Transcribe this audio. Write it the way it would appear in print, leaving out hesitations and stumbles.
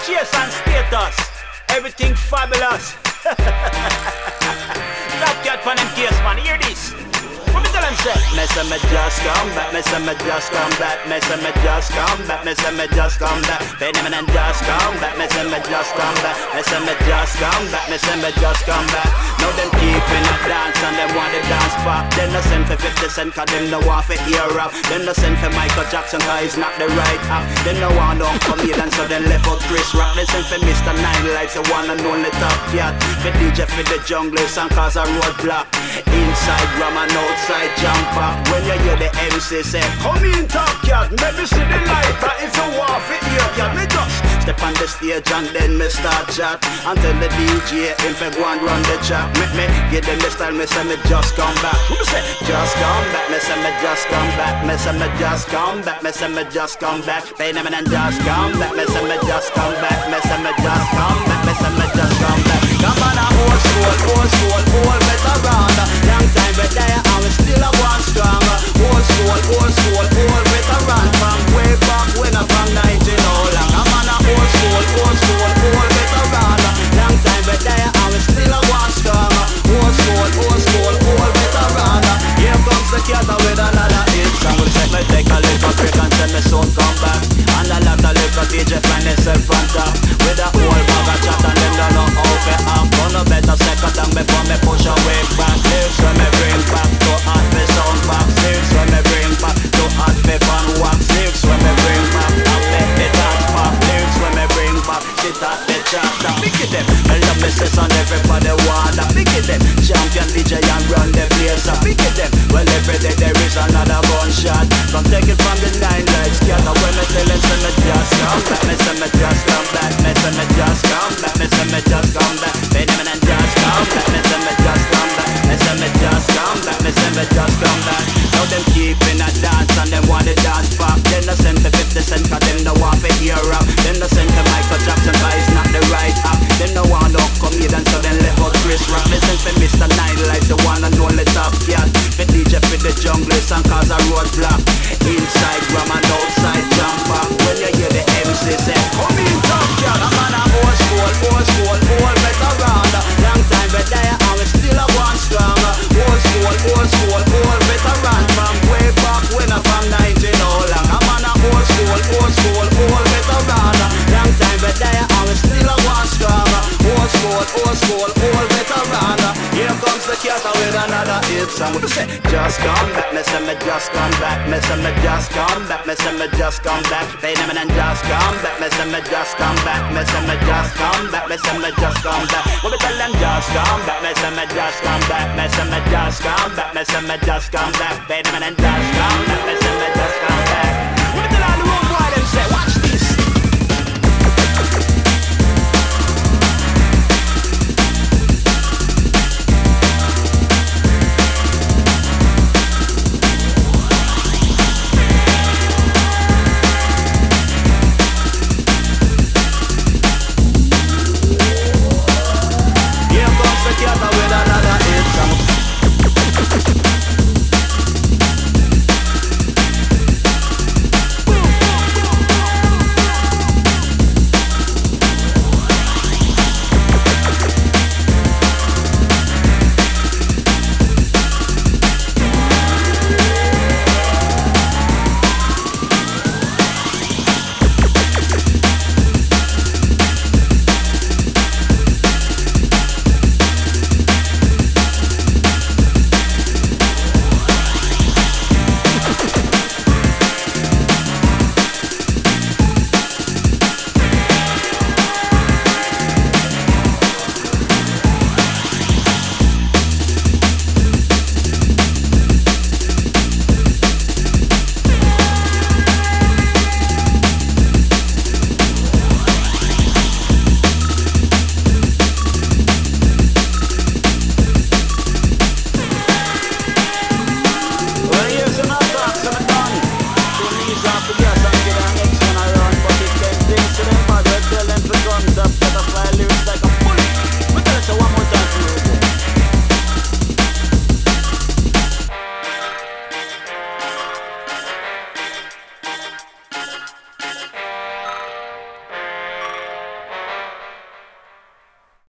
chase and status. Everything fabulous. Top cat pan them case, man. Hear this. What me tell them say? Me say me just come back. Me say me just come back. Me say me just come back. Me say me just come back. Benjamin and just come back. Me say me just come back. Me say me just come back. Me say me just come back. Now them keeping a dance and them want the dance back. Them no send for 50 cent 'cause them no want for ear rap. Them no send for Michael Jackson 'cause he's not the right act. Them no want no comedian so them left out Chris Rock. They send for Mr. Nine Lives, the one and only top cat. For DJ for the junglers and cause a roadblock. Inside rum and outside jumper. When you hear the MC say, come in top cat, let me see the lighter. If you want for ear cat, me just step on the stage and then me start chat. And tell the DJ him for go and run the chat. Me give them the style, me say me just come back. Me say just come back, me say me just come back. Me say me just come back, me say me just come back. Benjamin and just come back, me say me just come back. Me say me just come back, me say me just come back. Come on a old school, old veteran. Long time but there and we still a one strong. Old school, old veteran. From way back when I'm from 19 old. Come on a old school, old veteran. Long time but there and we still a one strong. Old school, old veteran. Here comes the cat with another hit song. We say me take a little break and send me soon come back. And a lot of little DJ find themself on top. With a whole bag of chat and them don't know how to act. No better second down before me push away back. Lyrics when me bring back to hot for sound back. Lyrics when me bring back to hot for fun wax. Lyrics when me bring back and make the dance pop. Lyrics when me bring back sit at the chat. Pick it them, I love me sis and everybody want that. Pick it them, champion DJ and run the place. Pick it them, well every day there is another gunshot. Come take it from the 9 lights. Scatter when me tell them say me just come back. Me say me just come back. Me say me just come back. Me say me just come back. Benjamin and just come back. Me say me just come back. Me say me just come back. Me say me just come back. Now them keeping a dance and them want the dance back. Them no send for 50 cent 'cause them no want for ear rap. Them no send for Michael Jackson 'cause he's not the right act. Them no want no comedian so them left out Chris Rock. They send for Mr. Nine Lives, the one and only top cat. For DJ for the junglers and cause a roadblock. Inside rum and outside jumper. When you hear the MC say, come in top cat. I'm on a old school, old veteran. Long time but there and we still a one strong. Old school, old veteran. From way back when I'm from 19 old. I'm on a old school, old veteran. Long time but there and we still a one strong. Old school, old veteran. Here comes the cat with another hit song. What you say? Just come back, me say me just come back. Me say me just come back, me say me just come back. Benjamin and just come back, me say me just come back. Me say me just come back, me say me just come back. What me tell them just come back, me say me just come back. Me say me just come back, me say me just come back. Benjamin and just come back, me say me just come back.